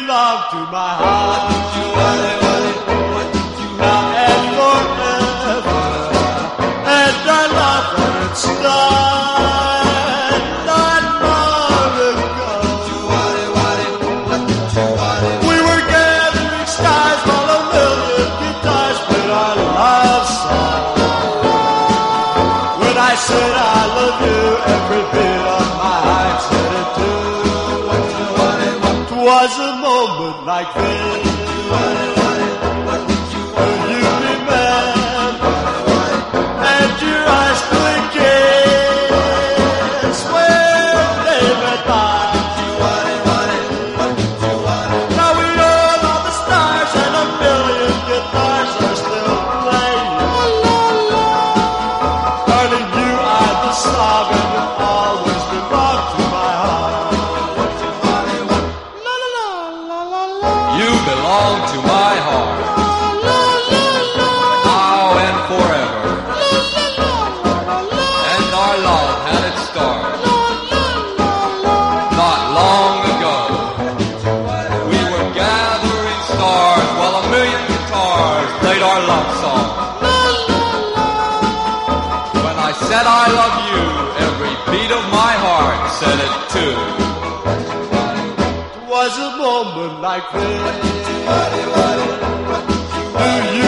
belong to my heart. Now and forever, and I love when it started not long ago. We were gathering stars while a million guitars played our love song. When I said I love you, every bit of my heart said it too. Was a moment like this. Do you remember? And your eyes blinking when they met mine. Now we know all the stars and a million guitars are still playing. Darling, you are the song and you always belong to my heart. You belong to my heart, now and forever, and our love had its start not long ago. We were gathering stars while a million guitars played our love song. When I said I love you, every beat of my heart said it too. Was a moment like this. Do you